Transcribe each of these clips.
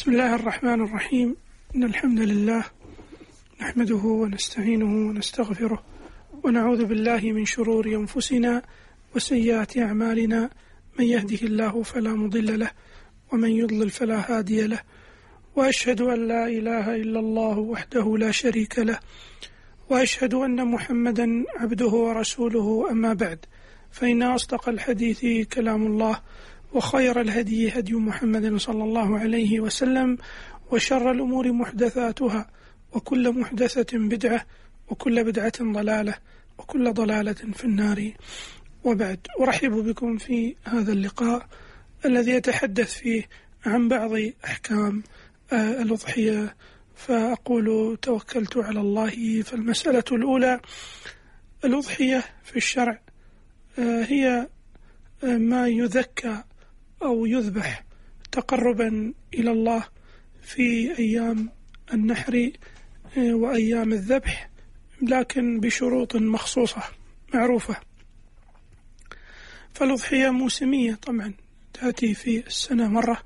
بسم الله الرحمن الرحيم. إن الحمد لله نحمده ونستعينه ونستغفره ونعوذ بالله من شرور أنفسنا وسيئات أعمالنا، من يهده الله فلا مضل له ومن يضلل فلا هادي له، وأشهد أن لا إله إلا الله وحده لا شريك له، وأشهد أن محمدا عبده ورسوله. أما بعد، فإن أصدق الحديث كلام الله، وخير الهدي هدي محمد صلى الله عليه وسلم، وشر الأمور محدثاتها، وكل محدثة بدعة، وكل بدعة ضلالة، وكل ضلالة في النار. وبعد، أرحب بكم في هذا اللقاء الذي يتحدث فيه عن بعض أحكام الأضحية. فأقول توكلت على الله. فالمسألة الأولى: الأضحية في الشرع هي ما يذكى أو يذبح تقربا إلى الله في أيام النحر وأيام الذبح، لكن بشروط مخصوصة معروفة. فالأضحية موسمية طبعا، تأتي في السنة مرة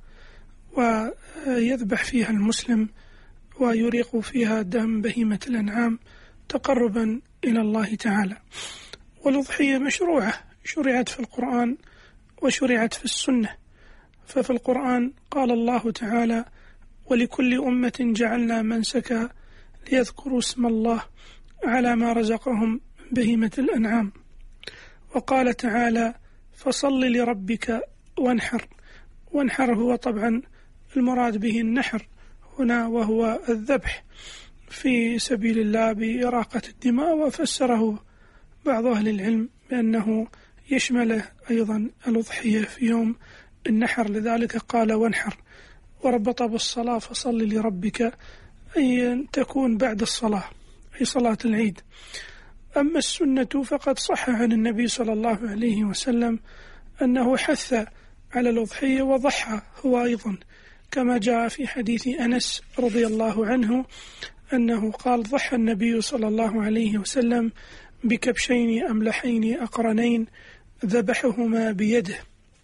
ويذبح فيها المسلم ويريق فيها دم بهيمة الأنعام تقربا إلى الله تعالى. والأضحية مشروعة، شرعت في القرآن وشرعت في السنة. ففي القرآن قال الله تعالى: ولكل أمة جعلنا منسكا ليذكروا اسم الله على ما رزقهم من بهيمة الأنعام. وقال تعالى: فصل لربك وانحر. وانحر هو طبعا المراد به النحر هنا، وهو الذبح في سبيل الله بإراقة الدماء. وفسره بعض أهل العلم بأنه يشمل أيضا الأضحية في يوم النحر، لذلك قال وانحر، وربط بالصلاة فصل لربك، أي تكون بعد الصلاة، أي صلاة العيد. أما السنة فقد صح عن النبي صلى الله عليه وسلم أنه حث على الأضحية وضحى هو أيضا، كما جاء في حديث أنس رضي الله عنه أنه قال: ضحى النبي صلى الله عليه وسلم بكبشين أملحين أقرنين ذبحهما بيده،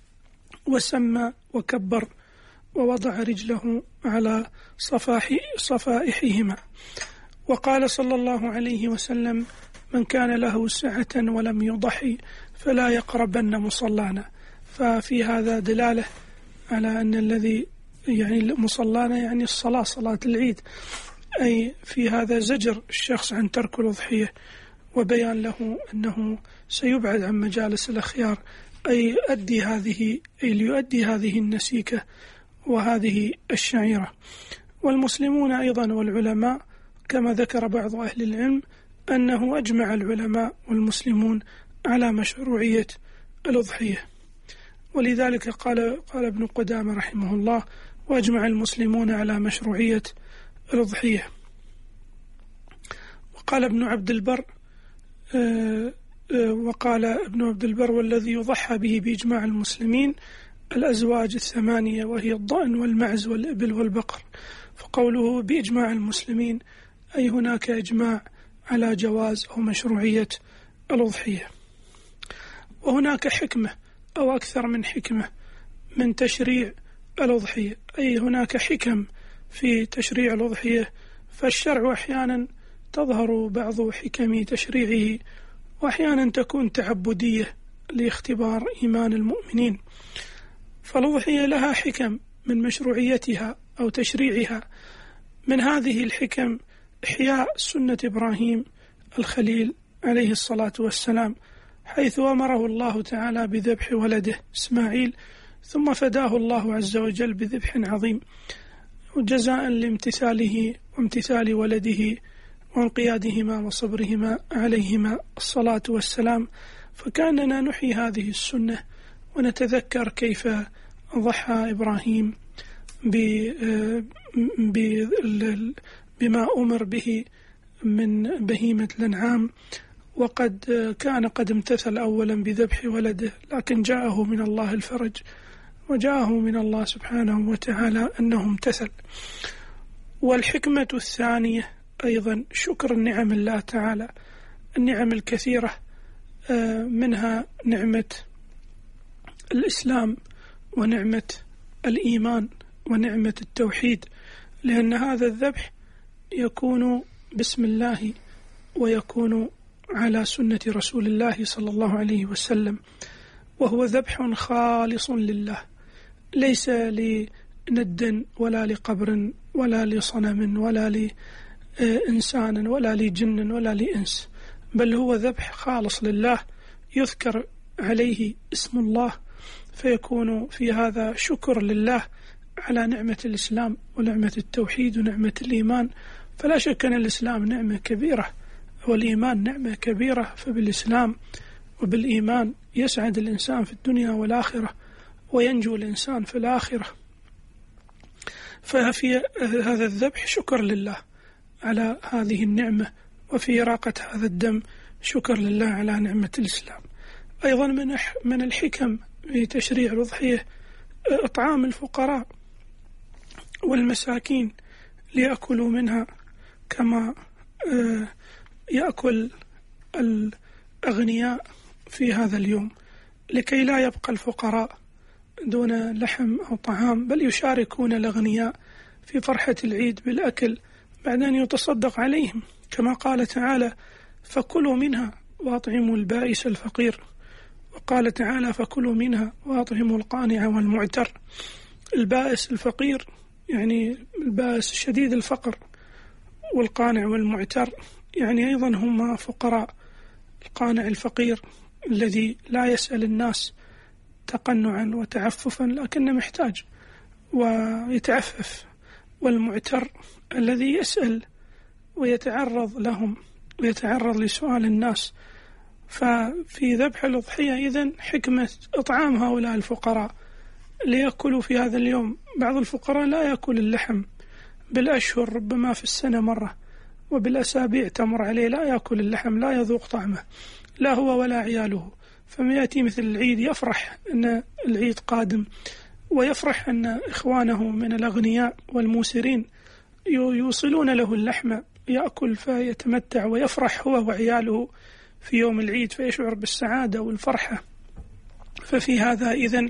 وسمى وكبر، ووضع رجله على صفائحهما. وقال صلى الله عليه وسلم: من كان له سعة ولم يضحي فلا يقربن مصلانا. ففي هذا دلالة على أن الذي يعني مصلانا يعني الصلاة، صلاة العيد، أي في هذا زجر الشخص عن ترك الأضحية، وبيان له أنه سيبعد عن مجالس الأخيار، أي ليؤدي هذه النسيكة وهذه الشعيرة. والمسلمون أيضا والعلماء، كما ذكر بعض أهل العلم أنه أجمع العلماء والمسلمون على مشروعية الأضحية. ولذلك قال ابن قدامة رحمه الله: وأجمع المسلمون على مشروعية الأضحية. وقال ابن عبد البر: والذي يضحى به بإجماع المسلمين الأزواج الثمانية، وهي الضأن والمعز والإبل والبقر. فقوله بإجماع المسلمين أي هناك إجماع على جواز أو مشروعية الأضحية. وهناك حكمة أو أكثر من حكمة من تشريع الأضحية، أي هناك حكم في تشريع الأضحية. فالشرع أحيانا تظهر بعض حكم تشريعه، وأحيانا تكون تعبدية لاختبار إيمان المؤمنين. فالأضحية لها حكم من مشروعيتها أو تشريعها. من هذه الحكم إحياء سنة إبراهيم الخليل عليه الصلاة والسلام، حيث أمره الله تعالى بذبح ولده إسماعيل، ثم فداه الله عز وجل بذبح عظيم، وجزاء لامتثاله وامتثال ولده وانقيادهما وصبرهما عليهما الصلاة والسلام. فكاننا نحيي هذه السنة ونتذكر كيف ضحى إبراهيم بما أمر به من بهيمة الأنعام، وقد كان قد امتثل أولا بذبح ولده، لكن جاءه من الله الفرج، وجاءه من الله سبحانه وتعالى أنه امتثل. والحكمة الثانية أيضا شكر النعم الله تعالى، النعم الكثيرة، منها نعمة الإسلام ونعمة الإيمان ونعمة التوحيد، لأن هذا الذبح يكون بسم الله ويكون على سنة رسول الله صلى الله عليه وسلم، وهو ذبح خالص لله، ليس لند ولا لقبر ولا لصنم ولا لإنسان ولا لجن ولا لإنس، بل هو ذبح خالص لله يذكر عليه اسم الله، فيكون في هذا شكر لله على نعمة الإسلام ونعمة التوحيد ونعمة الإيمان. فلا شك أن الإسلام نعمة كبيرة والإيمان نعمة كبيرة، فبالإسلام وبالإيمان يسعد الإنسان في الدنيا والآخرة وينجو الإنسان في الآخرة. ففي هذا الذبح شكر لله على هذه النعمة، وفي إراقة هذا الدم شكر لله على نعمة الإسلام. أيضا من الحكم في تشريع الأضحية إطعام الفقراء والمساكين ليأكلوا منها كما يأكل الأغنياء في هذا اليوم، لكي لا يبقى الفقراء دون لحم أو طعام، بل يشاركون الأغنياء في فرحة العيد بالأكل بعد أن يتصدق عليهم، كما قال تعالى: فكلوا منها وأطعموا البائس الفقير. وقال تعالى: فكلوا منها وأطعموا القانع والمعتر. البائس الفقير يعني البائس شديد الفقر، والقانع والمعتر يعني أيضا هم فقراء. القانع الفقير الذي لا يسأل الناس تقنعا وتعففا لكنه محتاج ويتعفف، والمعتر الذي يسأل ويتعرض لهم ويتعرض لسؤال الناس. ففي ذبح الأضحية إذن حكمة إطعام هؤلاء الفقراء ليأكلوا في هذا اليوم. بعض الفقراء لا يأكل اللحم بالأشهر، ربما في السنة مرة، وبالأسابيع تمر عليه لا يأكل اللحم، لا يذوق طعمه، لا هو ولا عياله. فما يأتي مثل العيد يفرح أن العيد قادم، ويفرح أن إخوانه من الأغنياء والموسرين يوصلون له اللحم يأكل فيتمتع ويفرح هو وعياله في يوم العيد، فيشعر بالسعادة والفرحة. ففي هذا إذن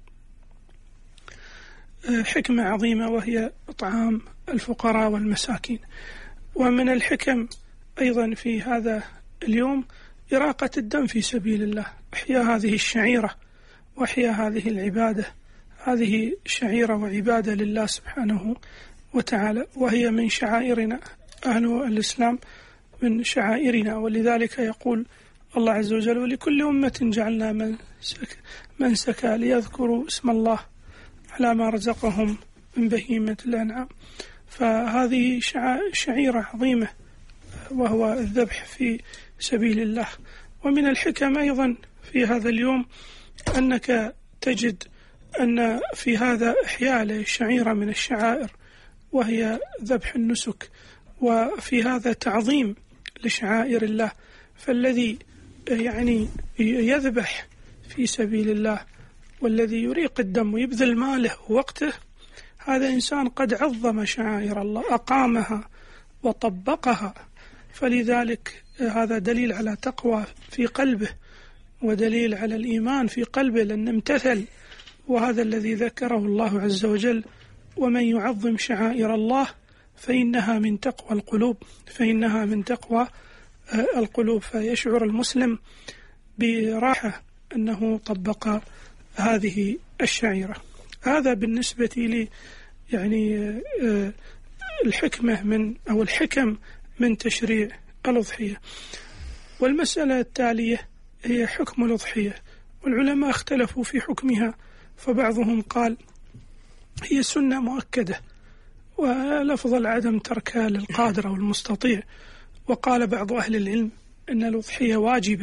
حكمة عظيمة، وهي إطعام الفقراء والمساكين. ومن الحكم أيضا في هذا اليوم إراقة الدم في سبيل الله، إحياء هذه الشعيرة وإحياء هذه العبادة. هذه شعيرة وعبادة لله سبحانه وتعالى، وهي من شعائرنا أهل الإسلام، من شعائرنا. ولذلك يقول الله عز وجل: ولكل أمة جعلنا منسكا ليذكروا اسم الله على ما رزقهم من بهيمة الأنعام. فهذه شعيرة عظيمة، وهو الذبح في سبيل الله. ومن الحكم أيضا في هذا اليوم أنك تجد أن في هذا إحياء لشعيرة من الشعائر، وهي ذبح النسك، وفي هذا تعظيم لشعائر الله. فالذي يعني يذبح في سبيل الله والذي يريق الدم ويبذل ماله ووقته، هذا إنسان قد عظم شعائر الله، أقامها وطبقها. فلذلك هذا دليل على تقوى في قلبه، ودليل على الإيمان في قلبه، لأن امتثل. وهذا الذي ذكره الله عز وجل: ومن يعظم شعائر الله فإنها من تقوى القلوب، فإنها من تقوى القلوب. فيشعر المسلم براحة أنه طبق هذه الشعيرة. هذا بالنسبة لي يعني الحكمة أو الحكم من تشريع الأضحية. والمسألة التالية هي حكم الأضحية، والعلماء اختلفوا في حكمها، فبعضهم قال هي سنة مؤكدة والأفضل عدم تركها للقادر أو المستطيع. وقال بعض أهل العلم أن الأضحية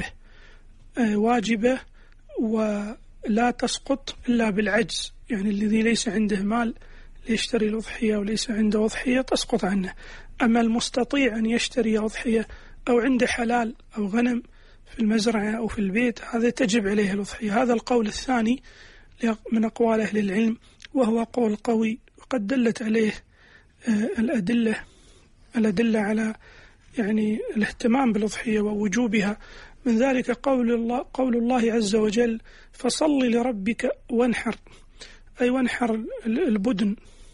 واجبة ولا تسقط إلا بالعجز، يعني الذي ليس عنده مال ليشتري الأضحية وليس عنده أضحية تسقط عنه. أما المستطيع أن يشتري أضحية أو عنده حلال أو غنم في المزرعة أو في البيت، هذا تجب عليه الأضحية. هذا القول الثاني من أقوال أهل العلم، وهو قول قوي، وقد دلت عليه الأدلة على يعني الاهتمام بالأضحية ووجوبها. من ذلك قول الله عز وجل: فصل لربك وانحر، أي وانحر البدن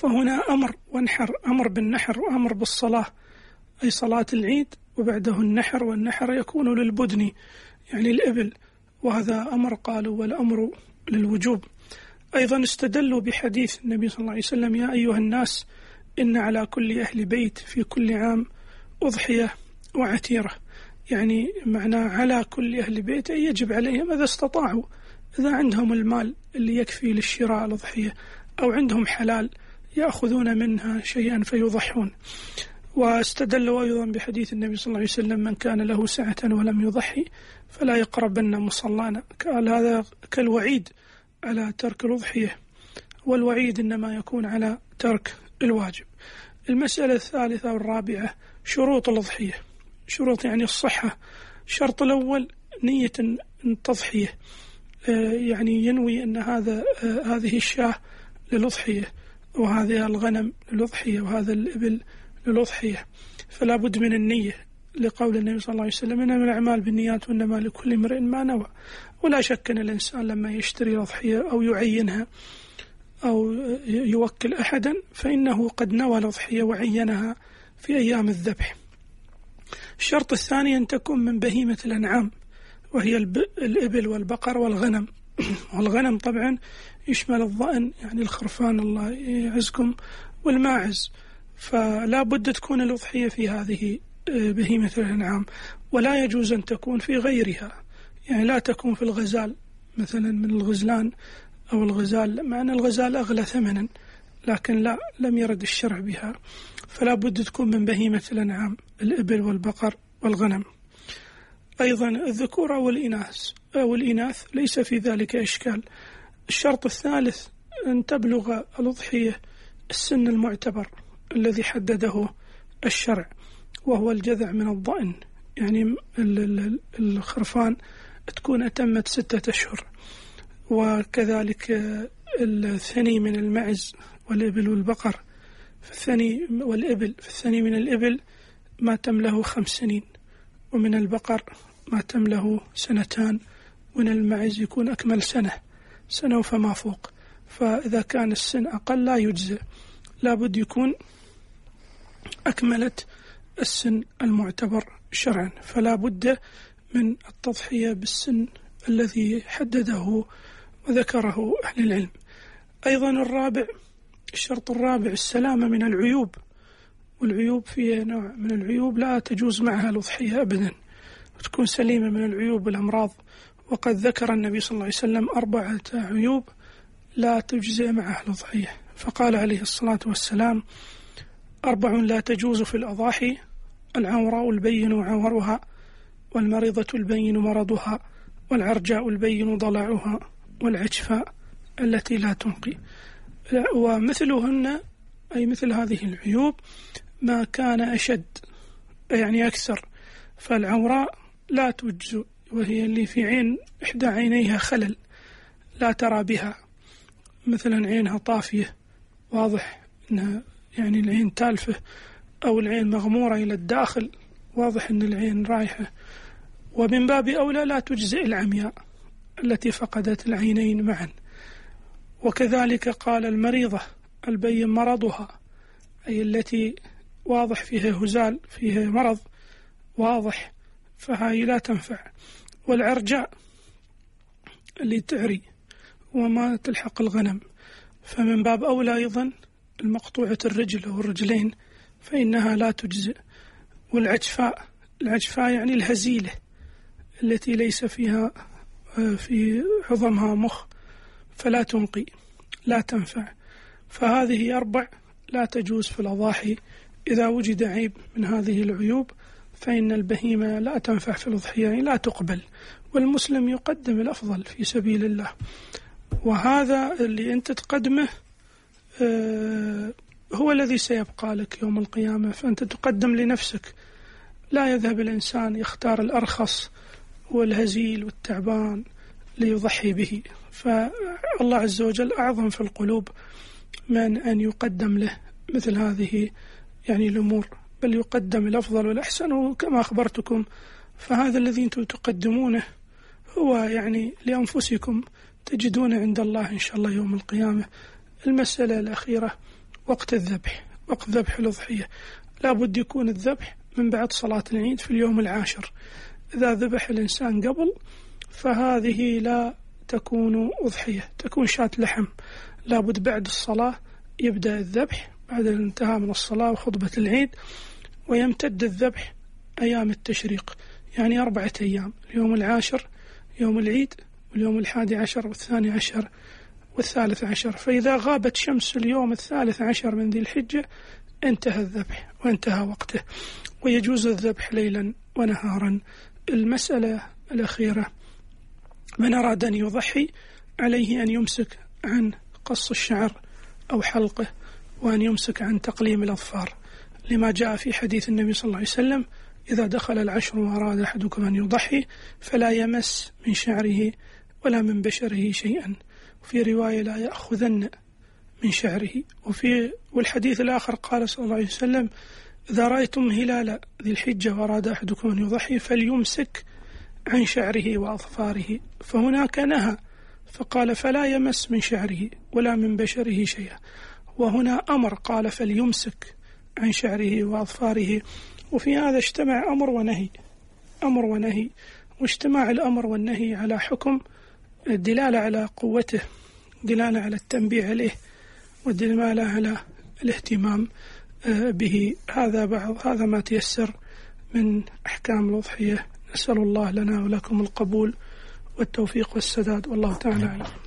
فهنا أمر وانحر، أمر بالنحر وأمر بالصلاة، أي صلاة العيد، وبعده النحر، والنحر يكون للبدن يعني الإبل، وهذا أمر قالوا والأمر للوجوب. أيضا استدلوا بحديث النبي صلى الله عليه وسلم: يا أيها الناس إن على كل أهل بيت في كل عام أضحية وعتيرة، يعني معنى على كل أهل بيت يجب عليهم إذا استطاعوا، إذا عندهم المال اللي يكفي للشراء الأضحية أو عندهم حلال يأخذون منها شيئا فيضحون. واستدلوا أيضا بحديث النبي صلى الله عليه وسلم: من كان له سعة ولم يضحي فلا يقربن مصلانا. قال هذا كالوعيد على ترك الأضحية، والوعيد إنما يكون على ترك الواجب. المسألة الثالثة والرابعة شروط الأضحية. شروط يعني الصحة. الشرط الأول نية التضحية، يعني ينوي أن هذه الشاة للأضحية، وهذه الغنم للأضحية، وهذا الإبل للأضحية، فلا بد من النية، لقول النبي صلى الله عليه وسلم: إنما الأعمال بالنيات وإنما لكل امرئ ما نوى. ولا شك أن الإنسان لما يشتري الأضحية أو يعينها أو يوكل أحدا فإنه قد نوى الأضحية وعينها في أيام الذبح. الشرط الثاني أن تكون من بهيمة الأنعام، وهي الإبل والبقر والغنم. والغنم طبعا يشمل الضأن، يعني الخرفان الله يعزكم، والماعز. فلا بد تكون الأضحية في هذه بهيمة الأنعام، ولا يجوز أن تكون في غيرها، يعني لا تكون في الغزال مثلا من الغزلان أو الغزال، مع أن الغزال أغلى ثمنا، لكن لا، لم يرد الشرع بها، فلا بد تكون من بهيمة الأنعام، الإبل والبقر والغنم. أيضا الذكور أو الإناث ليس في ذلك إشكال. الشرط الثالث أن تبلغ الأضحية السن المعتبر الذي حدده الشرع، وهو الجذع من الضأن، يعني الخرفان تكون أتمت 6 أشهر، وكذلك الثني من المعز والإبل والبقر، في الثني من الإبل ما تمله 5 سنين، ومن البقر ما تمله 2 سنين، ومن المعز يكون أكمل 1 سنة فما فوق. فإذا كان السن أقل لا يجزئ، لابد يكون أكملت السن المعتبر شرعا، فلا بد من التضحية بالسن الذي حدده وذكره أهل العلم. أيضا الشرط الرابع السلامة من العيوب، والعيوب فيها نوع من العيوب لا تجوز معها الأضحية أبدا، تكون سليمة من العيوب والأمراض. وقد ذكر النبي صلى الله عليه وسلم 4 عيوب لا تجزئ معها الأضحية، فقال عليه الصلاة والسلام: 4 لا تجوز في الأضاحي: العوراء البين عورها، والمريضة البين مرضها، والعرجاء البين ضلعها، والعجفاء التي لا تنقي. ومثلهن أي مثل هذه العيوب ما كان أشد، يعني أكثر. فالعوراء لا تجزئ، وهي اللي في عين إحدى عينيها خلل لا ترى بها، مثلا عينها طافية واضح أنها يعني العين تالفة، أو العين مغمورة إلى الداخل واضح أن العين رايحة. ومن باب أولى لا تجزئ العمياء التي فقدت العينين معا. وكذلك قال المريضة البين مرضها، أي التي واضح فيها هزال، فيها مرض واضح، فهي لا تنفع. والعرجاء اللي تعري وما تلحق الغنم، فمن باب أولى أيضا المقطوعة الرجل أو الرجلين فإنها لا تجزئ. والعجفاء يعني الهزيلة التي ليس فيها في عظمها مخ، فلا تنقي، لا تنفع. فهذه 4 لا تجوز في الأضاحي. إذا وجد عيب من هذه العيوب فإن البهيمة لا تنفع في الأضحية، لا تقبل، والمسلم يقدم الأفضل في سبيل الله. وهذا اللي أنت تقدمه هو الذي سيبقى لك يوم القيامة، فأنت تقدم لنفسك. لا يذهب الإنسان يختار الأرخص والهزيل والتعبان ليضحي به، فالله عز وجل أعظم في القلوب من أن يقدم له مثل هذه يعني الأمور، بل يقدم الأفضل والأحسن. وكما أخبرتكم فهذا الذي أنتم تقدمونه هو يعني لأنفسكم، تجدون عند الله إن شاء الله يوم القيامة. المسألة الأخيرة وقت الذبح. وقت ذبح الأضحية لابد يكون الذبح من بعد صلاة العيد في اليوم العاشر. إذا ذبح الإنسان قبل فهذه لا تكون أضحية، تكون شاة لحم. لابد بعد الصلاة يبدأ الذبح بعد الانتهاء من الصلاة وخطبة العيد، ويمتد الذبح أيام التشريق، يعني 4 أيام: اليوم العاشر، يوم العيد، واليوم 11 و12 و13. فإذا غابت شمس اليوم 13 من ذي الحجة انتهى الذبح وانتهى وقته، ويجوز الذبح ليلا ونهارا. المسألة الأخيرة: من أراد أن يضحي عليه أن يمسك عن قص الشعر أو حلقه، وأن يمسك عن تقليم الأظفار، لما جاء في حديث النبي صلى الله عليه وسلم: إذا دخل العشر وأراد أحدكم أن يضحي فلا يمس من شعره ولا من بشره شيئا. وفي رواية: لا يأخذن من شعره. والحديث الآخر قال صلى الله عليه وسلم: إذا رأيتم هلال ذي الحجة وأراد أحدكم أن يضحي فليمسك عن شعره وأظفاره. فهناك نهى فقال: فلا يمس من شعره ولا من بشره شيئا. وهنا أمر قال: فليمسك عن شعره وأظفاره. وفي هذا اجتمع أمر ونهي. واجتماع الأمر والنهي على حكم الدلالة على قوته، دلالة على التنبيه عليه، والدلالة على الاهتمام به. هذا ما تيسر من أحكام الأضحية. نسأل الله لنا ولكم القبول والتوفيق والسداد، والله تعالى أعلم.